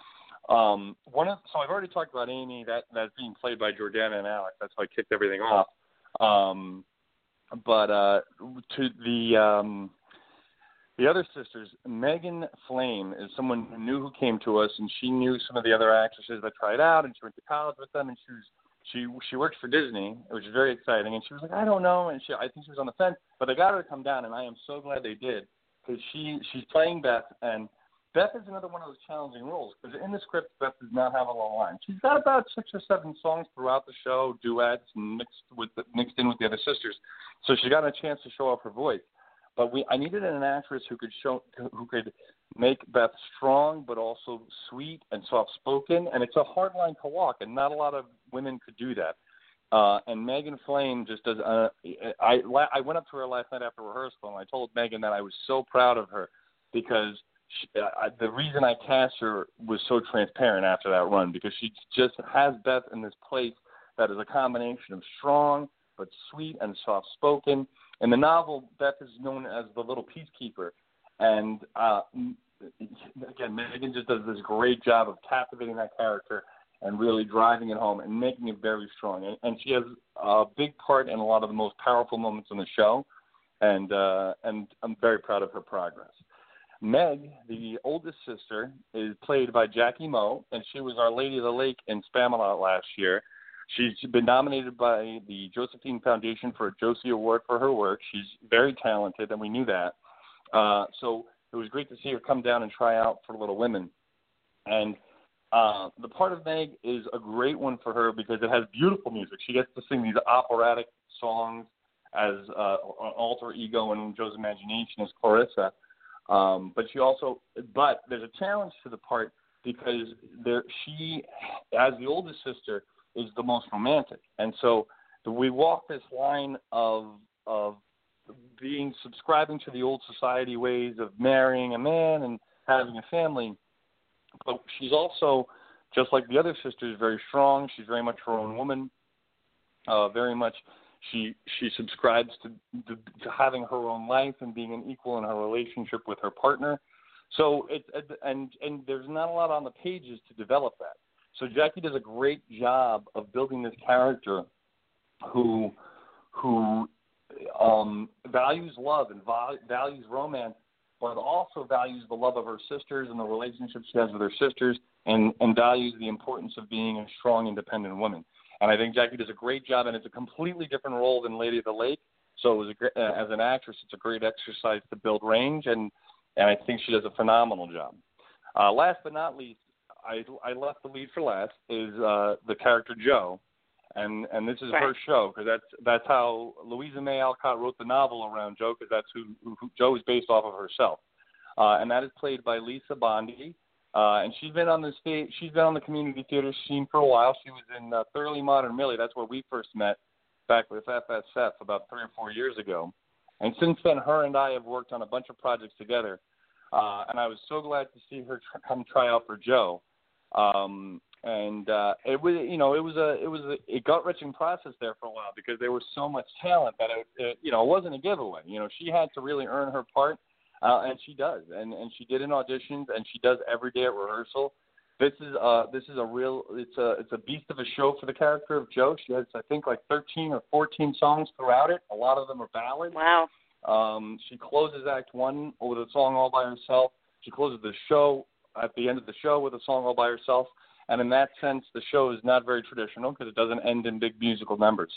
Um, one of, so I've already talked about Amy, that, that's being played by Jordana and Alex. That's how I kicked everything off. Um, but uh, to the um, the other sisters, Megan Flame is someone who knew who came to us, and she knew some of the other actresses that tried out, and she went to college with them, and she was She she works for Disney, which is very exciting, and she was like, I don't know, and she I think she was on the fence, but they got her to come down, and I am so glad they did, because she she's playing Beth, and Beth is another one of those challenging roles, because in the script, Beth does not have a long line. She's got about six or seven songs throughout the show, duets, and mixed with the, mixed in with the other sisters, so she got a chance to show off her voice. But we I needed an actress who could show who could make Beth strong, but also sweet and soft-spoken, and it's a hard line to walk, and not a lot of women could do that. Uh, and Megan Flame just does. Uh, I I went up to her last night after rehearsal, and I told Megan that I was so proud of her because she, uh, the reason I cast her was so transparent after that run, because she just has Beth in this place that is a combination of strong but sweet and soft-spoken. In the novel, Beth is known as the little peacekeeper. And, uh, again, Megan just does this great job of captivating that character and really driving it home and making it very strong. And, and she has a big part in a lot of the most powerful moments in the show, and uh, and I'm very proud of her progress. Meg, the oldest sister, is played by Jackie Moe, and she was Our Lady of the Lake in Spamalot last year. She's been nominated by the Josephine Foundation for a Josie Award for her work. She's very talented, and we knew that. Uh, so it was great to see her come down and try out for Little Women. And uh, the part of Meg is a great one for her because it has beautiful music. She gets to sing these operatic songs as uh, an alter ego in Joe's imagination as Clarissa. Um, but she also, but there's a challenge to the part because there she, as the oldest sister, is the most romantic. And so we walk this line of of being subscribing to the old society ways of marrying a man and having a family. But she's also, just like the other sisters, very strong. She's very much her own woman. Uh, very much, she she subscribes to, to to having her own life and being an equal in her relationship with her partner. So it, it and and there's not a lot on the pages to develop that. So Jackie does a great job of building this character who who um, values love and val- values romance, but also values the love of her sisters and the relationship she has with her sisters, and, and values the importance of being a strong, independent woman. And I think Jackie does a great job, and it's a completely different role than Lady of the Lake. So it was a great, uh, as an actress, it's a great exercise to build range, and, and I think she does a phenomenal job. Uh, last but not least, I, I left the lead for last, is uh, the character Jo. And and this is right. her show, because that's that's how Louisa May Alcott wrote the novel around Jo, because that's who, who, who Jo is based off of herself, uh, and that is played by Lisa Bondi, uh, and she's been on the stage, she's been on the community theater scene for a while. She was in uh, Thoroughly Modern Millie. That's where we first met, back with F S F about three or four years ago, and since then, her and I have worked on a bunch of projects together, uh, and I was so glad to see her tr- come try out for Jo. Um, And uh, it was, you know, it was a, it was a, a gut-wrenching process there for a while, because there was so much talent that it, it, you know, it wasn't a giveaway. You know, she had to really earn her part, uh, and she does, and and she did in auditions, and she does every day at rehearsal. This is, uh, this is a real, it's a, it's a beast of a show for the character of Jo. She has, I think, like thirteen or fourteen songs throughout it. A lot of them are ballads. Wow. Um, she closes Act One with a song all by herself. She closes the show at the end of the show with a song all by herself. And in that sense, the show is not very traditional, because it doesn't end in big musical numbers.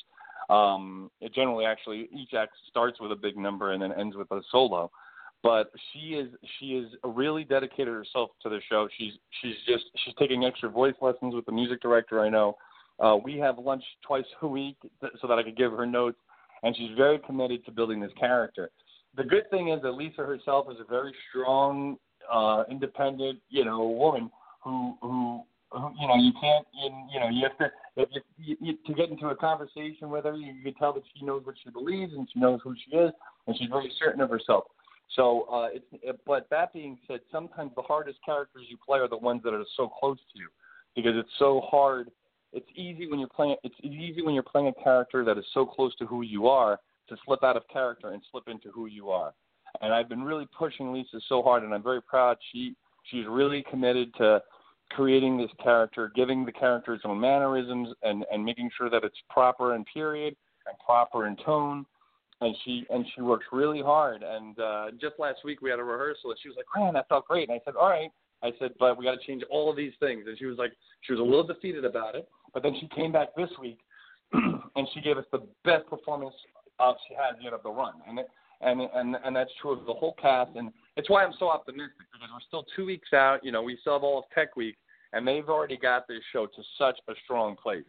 Um, it generally actually, each act starts with a big number and then ends with a solo. But she is she is really dedicated herself to the show. She's she's just she's taking extra voice lessons with the music director I know. Uh, we have lunch twice a week so that I could give her notes, and she's very committed to building this character. The good thing is that Lisa herself is a very strong, uh, independent, you know, woman who who. You know, you can't, you, you know, you have to, if you, you, to get into a conversation with her, you, you can tell that she knows what she believes and she knows who she is, and she's very certain of herself. So, uh, it's, it, but that being said, sometimes the hardest characters you play are the ones that are so close to you, because it's so hard. It's easy when you're playing, it's easy when you're playing a character that is so close to who you are to slip out of character and slip into who you are. And I've been really pushing Lisa so hard, and I'm very proud. She, she's really committed to creating this character, giving the character its own mannerisms, and, and making sure that it's proper in period and proper in tone. And she and she works really hard. And uh, just last week we had a rehearsal, and she was like, "Man, that felt great." And I said, "All right." I said, "But we got to change all of these things." And she was like, she was a little defeated about it. But then she came back this week, and she gave us the best performance uh, she had yet of the run. And it, and and and that's true of the whole cast. And it's why I'm so optimistic, because we're still two weeks out. You know, we still have all of Tech Week, and they've already got this show to such a strong place.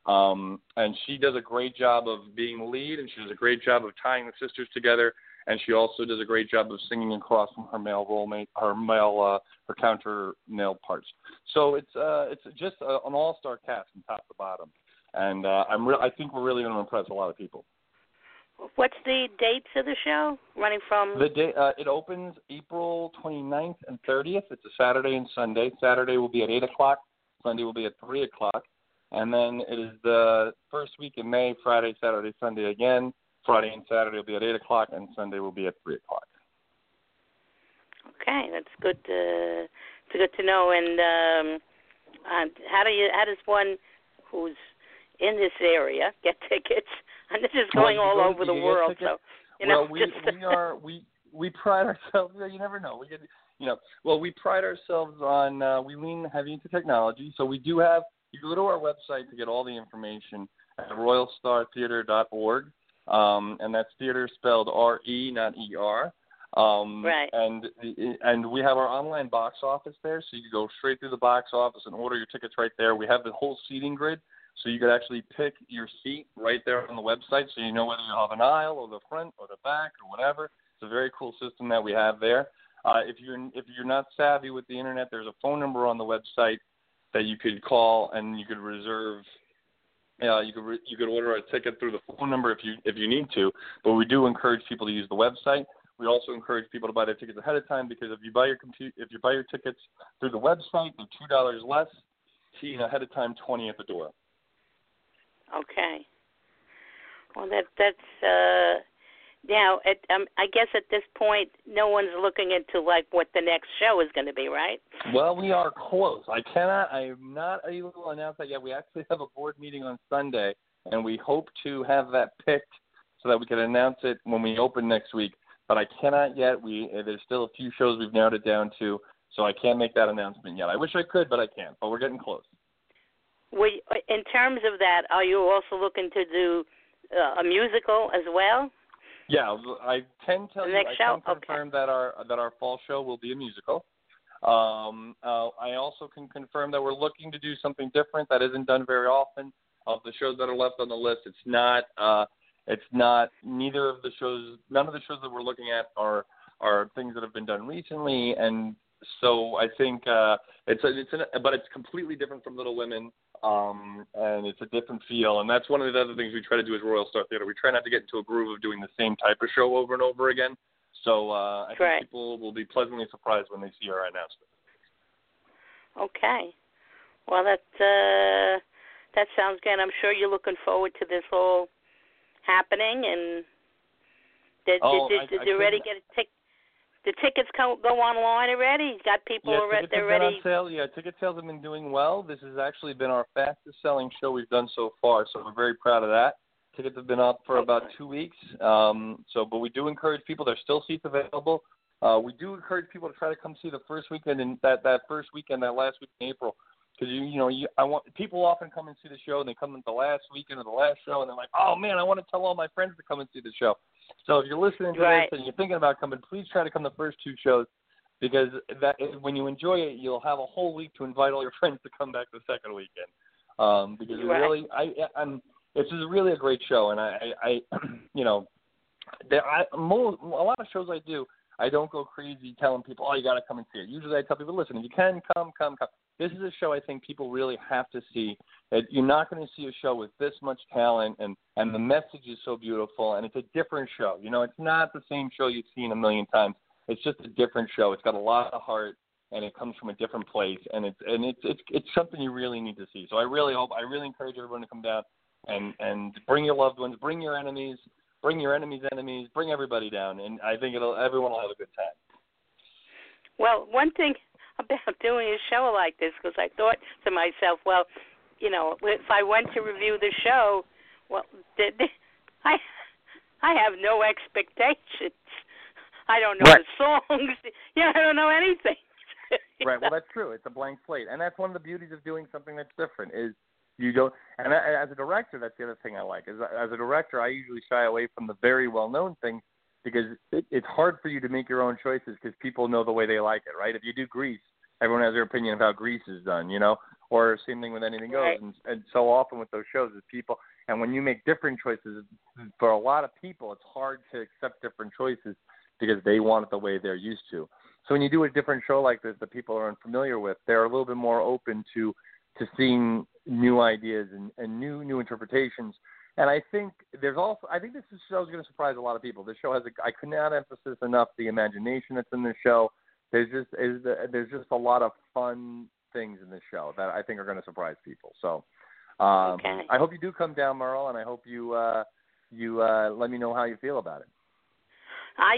Um, and she does a great job of being the lead, and she does a great job of tying the sisters together. And she also does a great job of singing across from her male role mate, her male, uh, her counter male parts. So it's uh, it's just a, an all-star cast from top to bottom. And uh, I'm re- I think we're really going to impress a lot of people. What's the dates of the show? Running from the day uh, it opens April twenty-ninth and thirtieth. It's a Saturday and Sunday. Saturday will be at eight o'clock. Sunday will be at three o'clock. And then it is the first week in May, Friday, Saturday, Sunday again. Friday and Saturday will be at eight o'clock, and Sunday will be at three o'clock. Okay, that's good to, to good to know. And um, uh, how do you how does one who's in this area get tickets? And this is going well, all go, over the world, so you well, know. we just we are we we pride ourselves. You never know. We get you know. Well, we pride ourselves on uh, we lean heavy into technology, so we do have. You go to our website to get all the information at royal star theater dot org, um, and that's theater spelled R E, not E R. Um, right. And and we have our online box office there, so you can go straight through the box office and order your tickets right there. We have the whole seating grid. So you could actually pick your seat right there on the website, so you know whether you have an aisle or the front or the back or whatever. It's a very cool system that we have there. Uh, if you're if you're not savvy with the internet, there's a phone number on the website that you could call, and you could reserve Uh, you could re- you could order a ticket through the phone number if you if you need to, but we do encourage people to use the website. We also encourage people to buy their tickets ahead of time because if you buy your compu- if you buy your tickets through the website, they're two dollars less. Seeing ahead of time, twenty at the door. Okay. Well, that that's uh, now. At, um, I guess at this point, no one's looking into like what the next show is going to be, right? Well, we are close. I cannot. I am not able to announce that yet. We actually have a board meeting on Sunday, and we hope to have that picked so that we can announce it when we open next week. But I cannot yet. We there's still a few shows we've narrowed it down to, so I can't make that announcement yet. I wish I could, but I can't. But we're getting close. We, in terms of that, are you also looking to do uh, a musical as well? Yeah, I can tell the you. Next I show? can confirm okay. that our that our fall show will be a musical. Um, uh, I also can confirm that we're looking to do something different that isn't done very often. Of the shows that are left on the list, it's not. Uh, it's not. Neither of the shows. None of the shows that we're looking at are are things that have been done recently, and so I think uh, it's a, it's an, but it's completely different from Little Women. Um, and it's a different feel, and that's one of the other things we try to do as Royal Star Theater. We try not to get into a groove of doing the same type of show over and over again. So uh, I right. think people will be pleasantly surprised when they see our announcement. Okay. Well, that uh, that sounds good. I'm sure you're looking forward to this whole happening. And did oh, did, I, did I you already couldn't... get a ticket? The tickets go, go online already? You got people yeah, already? tickets have ready? been on sale. Yeah, ticket sales have been doing well. This has actually been our fastest-selling show we've done so far, so we're very proud of that. Tickets have been up for okay. about two weeks. Um, so, but we do encourage people. There's still seats available. Uh, we do encourage people to try to come see the first weekend in that, that first weekend, that last week in April, because you you know you, I want people often come and see the show, and they come at the last weekend of the last show, and they're like, oh man, I want to tell all my friends to come and see the show. So if you're listening to right. this and you're thinking about coming, please try to come the first two shows, because that when you enjoy it, you'll have a whole week to invite all your friends to come back the second weekend. Um, because it right. really, I, I'm, this is really a great show, and I, I, I you know, there, I, mo- a lot of shows I do, I don't go crazy telling people, oh, you got to come and see it. Usually I tell people, listen, if you can come, come, come. This is a show I think people really have to see. It, you're not going to see a show with this much talent, and, and the message is so beautiful, and it's a different show. You know, it's not the same show you've seen a million times. It's just a different show. It's got a lot of heart, and it comes from a different place, and it's and it's it's it's something you really need to see. So I really hope, I really encourage everyone to come down and and bring your loved ones, bring your enemies, bring your enemies' enemies, bring everybody down, and I think it'll everyone will have a good time. Well, one thing about doing a show like this, because I thought to myself, well, you know, if I went to review the show, well, did, I I have no expectations. I don't know right. the songs. Yeah, I don't know anything. Right. Well, that's true. It's a blank slate, and that's one of the beauties of doing something that's different. Is you don't. And I, as a director, that's the other thing I like. Is as a director, I usually shy away from the very well-known things because it, it's hard for you to make your own choices because people know the way they like it, right? If you do Grease, everyone has their opinion of how Grease is done, you know. Or same thing with Anything Goes, right. and, and so often with those shows is people. And when you make different choices, for a lot of people, it's hard to accept different choices because they want it the way they're used to. So when you do a different show like this that people are unfamiliar with, they're a little bit more open to to seeing new ideas and, and new new interpretations. And I think there's also I think this show is going to surprise a lot of people. This show has a, I could not emphasize enough the imagination that's in this show. There's just is there's just a lot of fun things in this show that I think are going to surprise people. So um, okay. I hope you do come down, Merle, and I hope you uh, you uh, let me know how you feel about it. I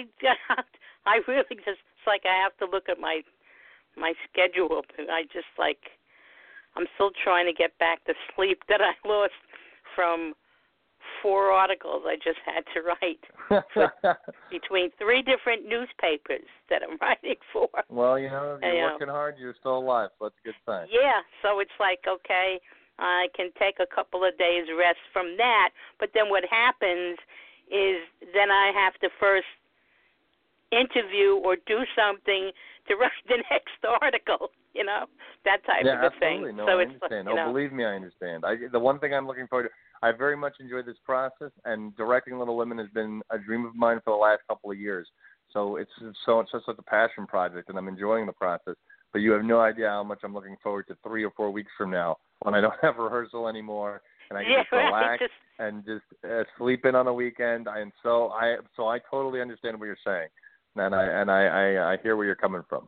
I really just it's like I have to look at my my schedule. I just like I'm still trying to get back the sleep that I lost from four articles I just had to write for, between three different newspapers that I'm writing for. Well, you know, if you're you working know. hard, you're still alive, so that's a good sign. Yeah, so it's like, okay, I can take a couple of days rest from that, but then what happens is then I have to first interview or do something to write the next article, you know, that type yeah, of a absolutely. thing. No, so I it's understand. Like, you oh, know, believe me, I understand. I, the one thing I'm looking forward to, I very much enjoyed this process, and directing Little Women has been a dream of mine for the last couple of years. So it's so it's just such a passion project, and I'm enjoying the process. But you have no idea how much I'm looking forward to three or four weeks from now when I don't have rehearsal anymore, and I can yeah, just relax right, just, and just uh, sleep in on the weekend. I and so I so I totally understand what you're saying, and I and I I, I hear where you're coming from.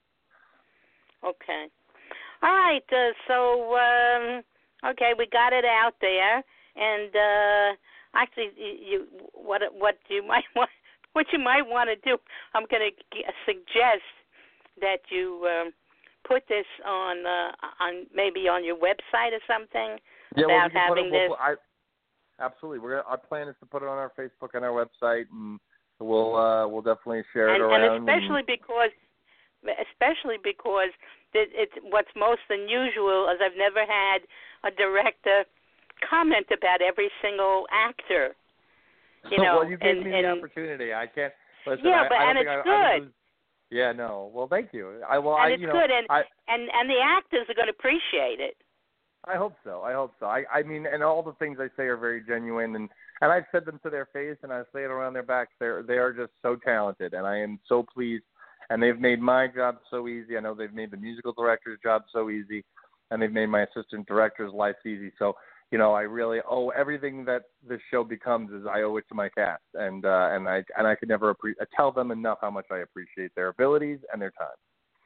Okay. All right. Uh, so um, okay, we got it out there, and uh, actually, you what what you might want what you might want to do. I'm going to suggest that you um, put this on uh, on maybe on your website or something Yeah, about well, we can having put it, this. we'll, I, absolutely. We're gonna, our plan is to put it on our Facebook and our website, and we'll uh, we'll definitely share and, it around. and especially and, because, especially because it, it's what's most unusual is I've never had a director comment about every single actor. You know, well, you gave and, me and, the opportunity. I can't. Listen, yeah, I, but I don't and think it's I, good. I lose, yeah, no. Well, thank you. I well, and I it's you know, good, and, I, and and the actors are going to appreciate it. I hope so. I hope so. I, I mean, and all the things I say are very genuine, and and I've said them to their face, and I say it around their backs. They're they are just so talented, and I am so pleased. And they've made my job so easy. I know they've made the musical director's job so easy, and they've made my assistant director's life easy. So, you know, I really owe everything that this show becomes is I owe it to my cast, and uh, and I and I could never appre- tell them enough how much I appreciate their abilities and their time.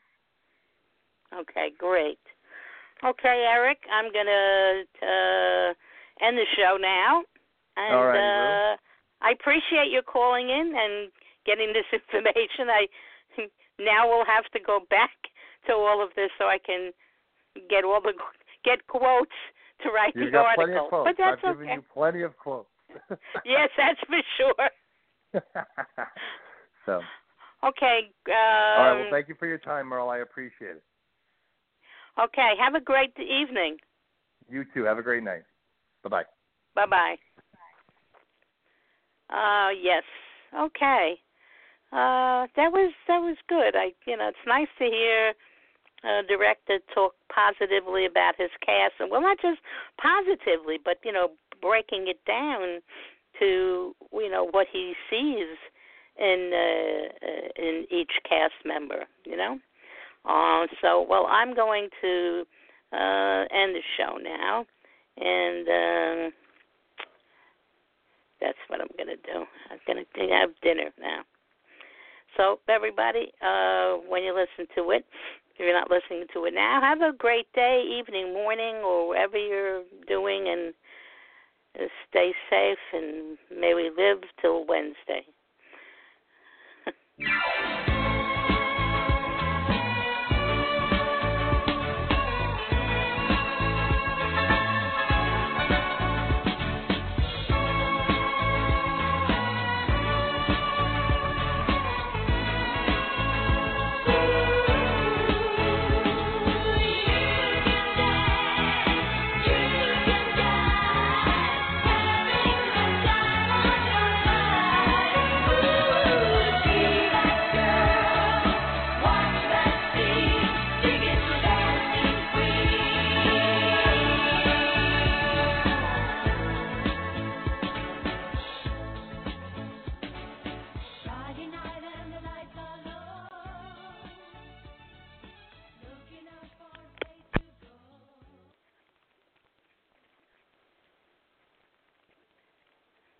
Okay, great. Okay, Eric, I'm going to uh, end the show now. And All right, uh, I appreciate your calling in and getting this information. I now will have to go back to all of this so I can get all the get quotes to write You've the got article. plenty of quotes. But that's I've okay. given you plenty of quotes. Yes, that's for sure. So. Okay. Um, All right. Well, thank you for your time, Merle. I appreciate it. Okay. Have a great evening. You too. Have a great night. Bye-bye. Bye-bye. Uh, yes. Okay. Uh, that was that was good. I, you know, it's nice to hear a director talk positively about his cast, and well, not just positively, but you know, breaking it down to you know what he sees in uh, in each cast member. You know. Uh, so, well, I'm going to uh, end the show now, and uh, that's what I'm going to do. I'm going to have dinner now. So, everybody, uh, when you listen to it, if you're not listening to it now, have a great day, evening, morning, or whatever you're doing, and uh, stay safe, and may we live till Wednesday.